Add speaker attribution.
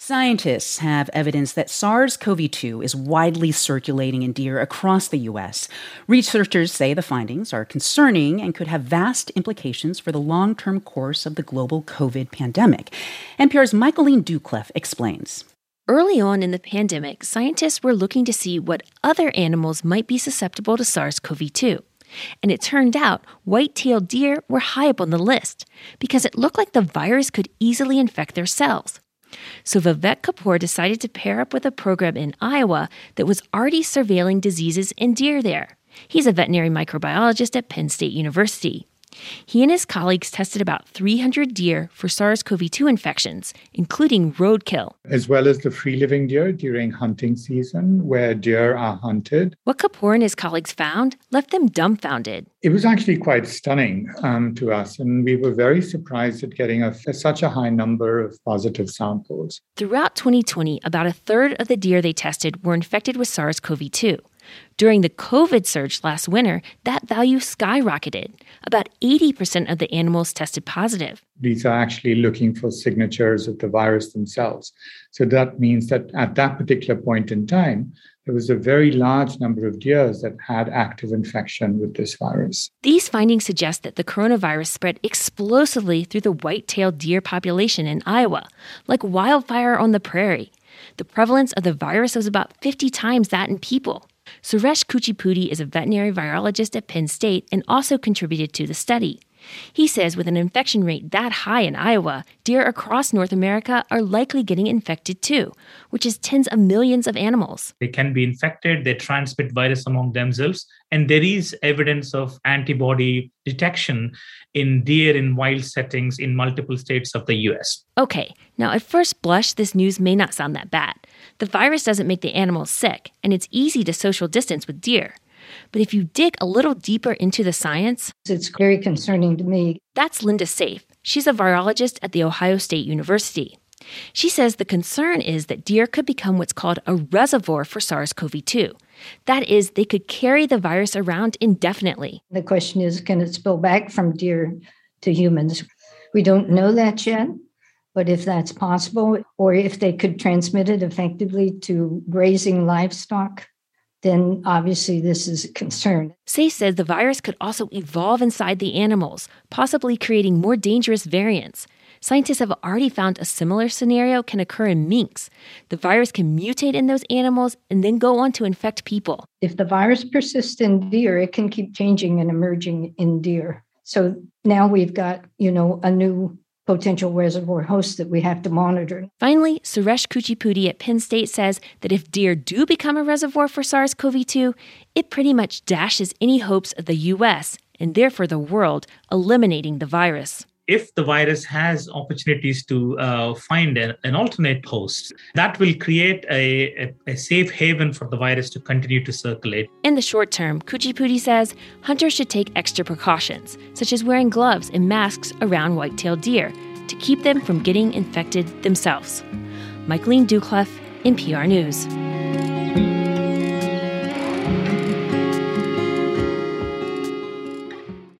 Speaker 1: Scientists have evidence that SARS-CoV-2 is widely circulating in deer across the U.S. Researchers say the findings are concerning and could have vast implications for the long-term course of the global COVID pandemic. NPR's Michaeline Doucleff explains.
Speaker 2: Early on in the pandemic, scientists were looking to see what other animals might be susceptible to SARS-CoV-2. And it turned out white-tailed deer were high up on the list because it looked like the virus could easily infect their cells. So Vivek Kapoor decided to pair up with a program in Iowa that was already surveilling diseases in deer there. He's a veterinary microbiologist at Penn State University. He and his colleagues tested about 300 deer for SARS-CoV-2 infections, including roadkill.
Speaker 3: As well as the free-living deer during hunting season, where deer are hunted.
Speaker 2: What Kapoor and his colleagues found left them dumbfounded.
Speaker 3: It was actually quite stunning to us, and we were very surprised at getting such a high number of positive samples.
Speaker 2: Throughout 2020, about a third of the deer they tested were infected with SARS-CoV-2. During the COVID surge last winter, that value skyrocketed. About 80% of the animals tested positive.
Speaker 3: These are actually looking for signatures of the virus themselves. So that means that at that particular point in time, there was a very large number of deer that had active infection with this virus.
Speaker 2: These findings suggest that the coronavirus spread explosively through the white-tailed deer population in Iowa, like wildfire on the prairie. The prevalence of the virus was about 50 times that in people. Suresh Kuchipudi is a veterinary virologist at Penn State and also contributed to the study. He says with an infection rate that high in Iowa, deer across North America are likely getting infected too, which is tens of millions of animals.
Speaker 4: They can be infected, they transmit virus among themselves, and there is evidence of antibody detection in deer in wild settings in multiple states of the U.S.
Speaker 2: Okay, now at first blush, this news may not sound that bad. The virus doesn't make the animals sick, and it's easy to social distance with deer. But if you dig a little deeper into the science,
Speaker 5: it's very concerning to me.
Speaker 2: That's Linda Safe. She's a virologist at The Ohio State University. She says the concern is that deer could become what's called a reservoir for SARS-CoV-2. That is, they could carry the virus around indefinitely.
Speaker 5: The question is, can it spill back from deer to humans? We don't know that yet, but if that's possible, or if they could transmit it effectively to grazing livestock, then obviously this is a concern.
Speaker 2: Safe says the virus could also evolve inside the animals, possibly creating more dangerous variants. Scientists have already found a similar scenario can occur in minks. The virus can mutate in those animals and then go on to infect people.
Speaker 5: If the virus persists in deer, it can keep changing and emerging in deer. So now we've got, a new potential reservoir host that we have to monitor.
Speaker 2: Finally, Suresh Kuchipudi at Penn State says that if deer do become a reservoir for SARS-CoV-2, it pretty much dashes any hopes of the U.S. and therefore the world eliminating the virus.
Speaker 4: If the virus has opportunities to find an alternate host, that will create a safe haven for the virus to continue to circulate.
Speaker 2: In the short term, Kuchipudi says hunters should take extra precautions, such as wearing gloves and masks around white-tailed deer to keep them from getting infected themselves. Michaeline Doucleff, NPR News.